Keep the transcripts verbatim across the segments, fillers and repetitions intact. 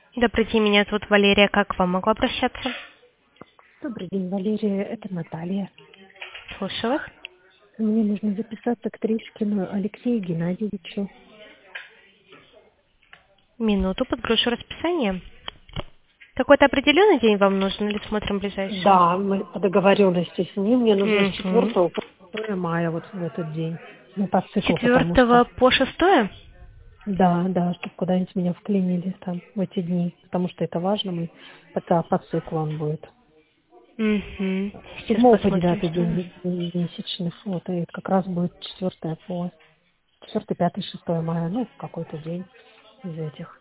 Добрый день, меня зовут Валерия. Как к вам могу обращаться? Добрый день, Валерия, это Наталья. Слушаю вас. Мне нужно записаться к Тришкину Алексею Геннадьевичу. Минуту, подгрушу расписание. Какой-то определенный день вам нужен или смотрим ближайший? Да, мы по договоренности с ним. Мне нужно с Угу. четвёртого по шестое мая вот в этот день. Ну, по С циклу, потому четвертого что... по шестое? Да, да, чтобы куда-нибудь меня вклинили там в эти дни. Потому что это важно, мы по, по циклу он будет. Угу. С Сейчас седьмого по посмотрим, девятый что у нас. день месячных, вот, и как раз будет четвёртое по четвёртое, пятое, шестое мая, ну, какой-то день из этих.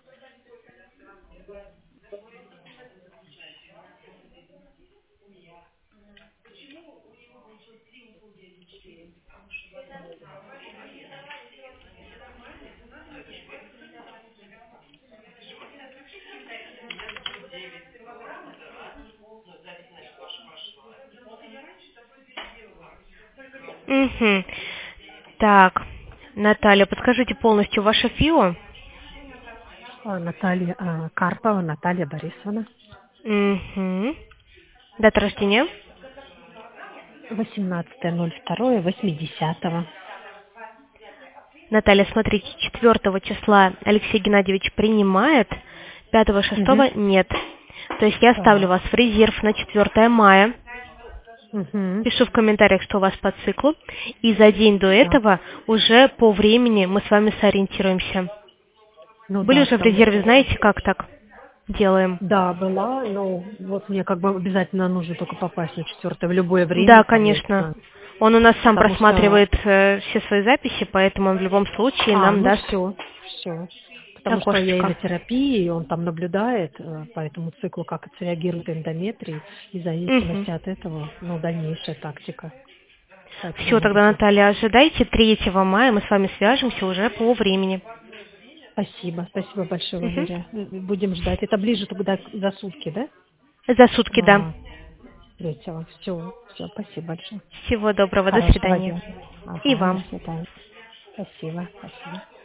Угу. Так, Наталья, подскажите полностью ваше ФИО. А, Наталья а, Карпова, Наталья Борисовна. Угу. Дата рождения. восемнадцатое ноль второе восьмидесятого. Наталья, смотрите, четвертого числа Алексей Геннадьевич принимает, пятого, Угу. шестого нет. То есть я ставлю Так. вас в резерв на четвертое мая. Угу. Пишу в комментариях, что у вас по циклу. И за день до Так. этого уже по времени мы с вами сориентируемся. Ну Были да, уже в потому резерве, что знаете, как так делаем? да, была, но вот мне как бы обязательно нужно только попасть на четвертое в любое Да, время, конечно. соответственно. Он у нас сам Потому что, просматривает э, все свои записи, поэтому он в любом случае а, нам ну даст все, все. Потому что я и на окошечко. терапии, и он там наблюдает э, по этому циклу, как отреагирует эндометрий, и в Угу. зависимости от этого, ну, дальнейшая тактика. Поэтому Все, мы тогда, решили. Наталья, ожидайте третьего мая, мы с вами свяжемся уже по времени. Спасибо, спасибо большое, Угу. Валерия. Э, Будем ждать. Это ближе тогда за сутки, да? За сутки, да. А, третьего. Все, все, спасибо большое. Всего доброго, до Хорошего свидания. дня. И Ага, до вам. свидания. Спасибо, спасибо.